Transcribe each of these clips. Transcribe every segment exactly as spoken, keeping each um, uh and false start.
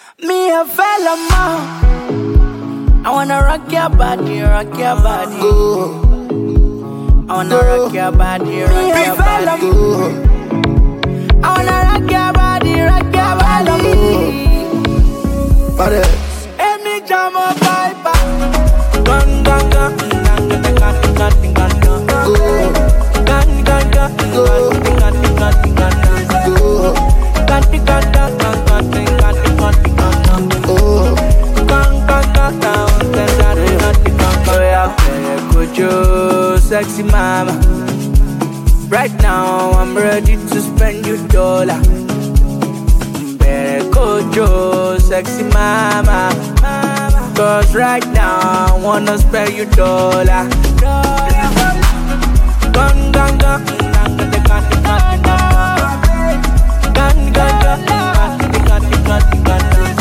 Me a fella man, I wanna rock your body, rock your body. Go, I wanna go. rock your body, rock Me your a fella body. go, I wanna rock your body, rock your body. body. Hey, me jam up piper. Gun, gun, gun, gun, gun, gun, gun, gun, gun. Go, Gun, gun, gun, go, gun, gun, gun, gun, gun. go, Gun, gun, gun, gun, gun, gun, gun, gun, gun. oh. Gun, gun, gun, gun, gun, gun, gun, gun. Oh yeah, could you, sexy mama? Right now I'm ready to spend your dollar. Could you, sexy mama? Cause right now I wanna spend your dollar. Gun, gun, gun, gun, gun, gun, gun, gun, gun, gun, gun, gun, gun, gun, gun.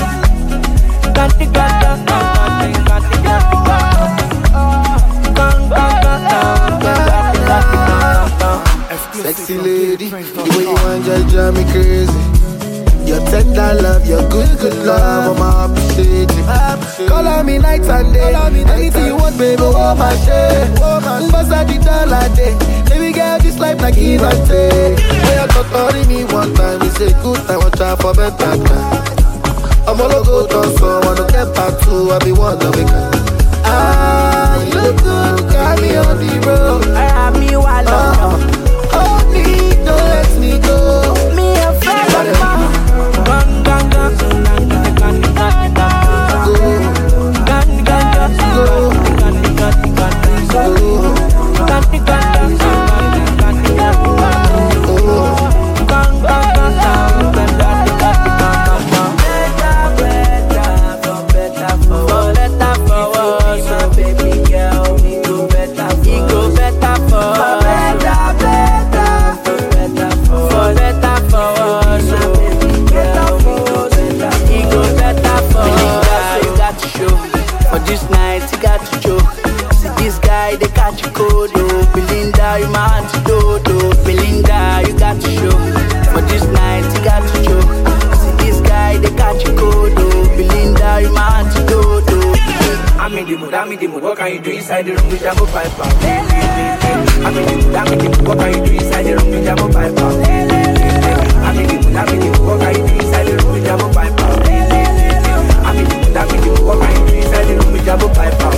Sexy lady, the way you want just drive me crazy. Your tender love, your good, good love, I'ma appreciate it. Call on me night and day, anything you want, baby, oh my shit. Bust out the dollar day, baby girl, this life like give and take. When you talk to me one time, it's a good time, watch out for better time. I'm all go down, so I wanna get back to, I be one of it. Ah, you look good, got me on the road. I have me while Uh, hold me, don't let me go. me a fella man. Gun, gun, gun, gun, gun, gun, gun, gun. Go, Gun, gun, gun, go, gun, gun, gun, gun. go, Gun, gun, gun, gun, gun, gun, gun. oh. Gun, gun, gun, gun, gun, gun, gun, gun. Better, better, for better, for better, for us, oh, baby girl, we go better, we go better for us. Better, better, for better, for better for us, oh, baby girl, we go better, we go better for us. You got to show for this night, you got to show. See this guy, they catch you cold, oh. Belinda, you my antidote, oh. Belinda, you got to show for this night, you got to show. See this guy, they catch you cold, oh. Belinda, you my antidote, oh. I'm in the mood, I'm in the mood. What can you do inside the room with Jamo Piper? I'm in the mood, I'm in the mood. What can you do inside the room with Jamo Piper? I'm in the mood, I'm in the mood. What can you do inside the room with Jamo Piper? I'm in the mood, I'm in the mood. What can you do inside the room with Jamo Piper?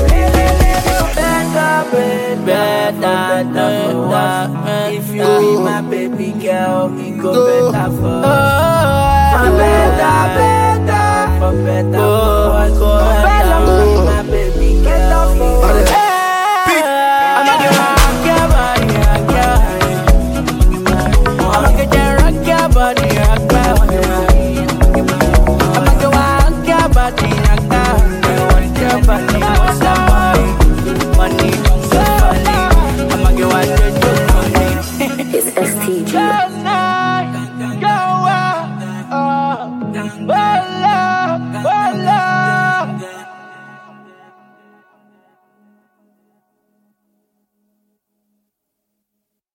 Better, better, better. If you be my baby girl, it go better for us. For better, better, for better for us. For better, for my baby girl. Body. I'ma get rock your body, rock your body. I'ma get you rock your body, rock your body. I'ma get rock your body, rock your body, rock your body. What's up, boy? Money, what's up, money? I'ma get what you do for me. It's S T G. Last night, go out, oh, oh, love,